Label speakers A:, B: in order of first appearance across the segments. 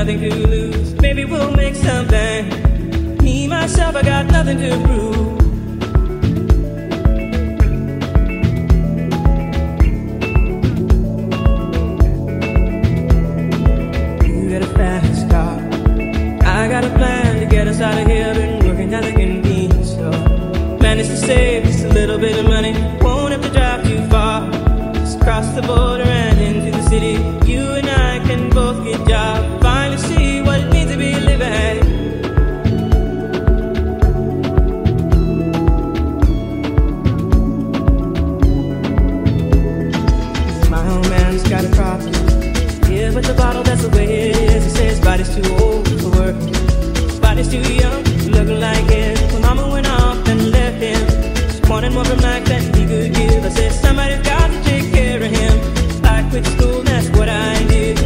A: nothing to lose. Maybe we'll make something. Me, myself, I got nothing to prove. You got a fast car, I got a plan to get us out of here. Been working at the convenience store. Managed to save just a little bit of money. Won't have to drive too far. Just cross the border and into the city. You and I can both get jobs. Finally see what it means to be living. My old man's got a problem. Yeah, but the bottle, that's the way it is. He says body's too old for work. Body's too young, looking like his. When mama went off and left him, just wanted more from life than he could give. I said somebody's got to take care of him. I quit school, and that's what I did.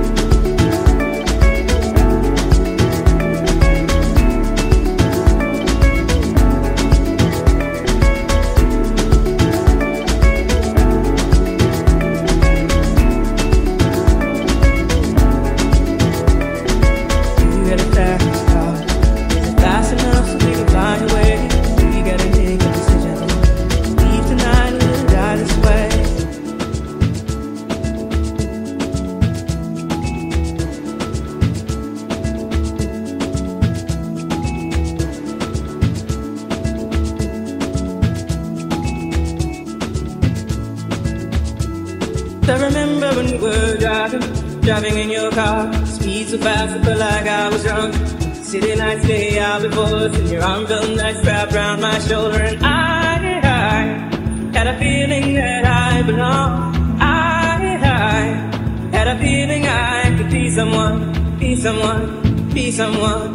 A: You got a fast car, fast enough so we can find a way. We gotta make a decision. Leave tonight or we'll die this way. I remember when we were driving in your car. Speed so fast, I felt like I was drunk. City lights lay out before us, and your arm felt nice wrapped around my shoulder. And I had a feeling that I belonged. I had a feeling I could be someone, be someone, be someone.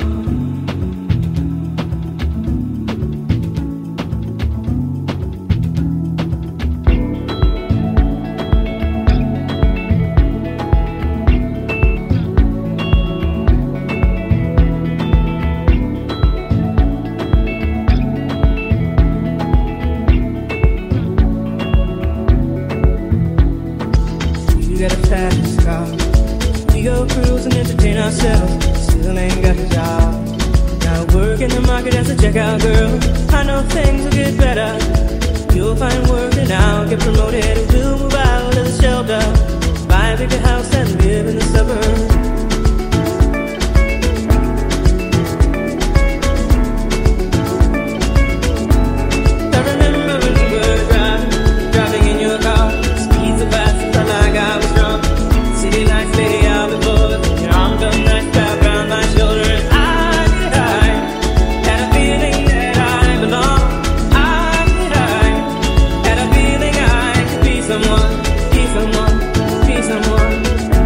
A: You got a fast car. We go cruise and entertain ourselves. Still ain't got a job. Now work in the market as a checkout girl. I know things will get better. You'll find work and I'll get promoted. We'll move out of the shelter, buy a bigger house and live in the suburbs. I remember when we were driving in your car. Speed so fast, it felt like I was drunk. City lights lay out before us, and your arm felt nice wrapped around my shoulder. And I had a feeling that I belonged. I had a feeling I could be someone, be someone, be someone.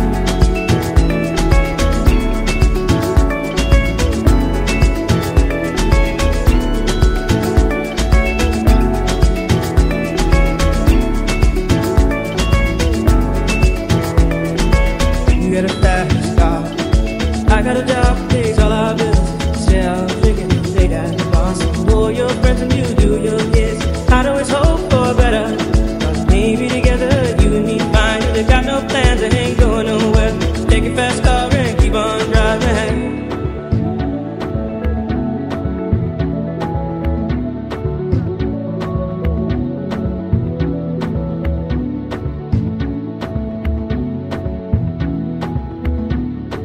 A: You got a fast car, I got a job that pays all our bills. Sell chicken, late at the bar. For your friends and you do your kids. I'd always hope for better, but maybe together you and me find it. Got no plans, I ain't going nowhere. Take your fast car and keep on driving.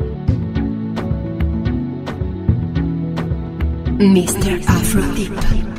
B: Mr. Afro Deep.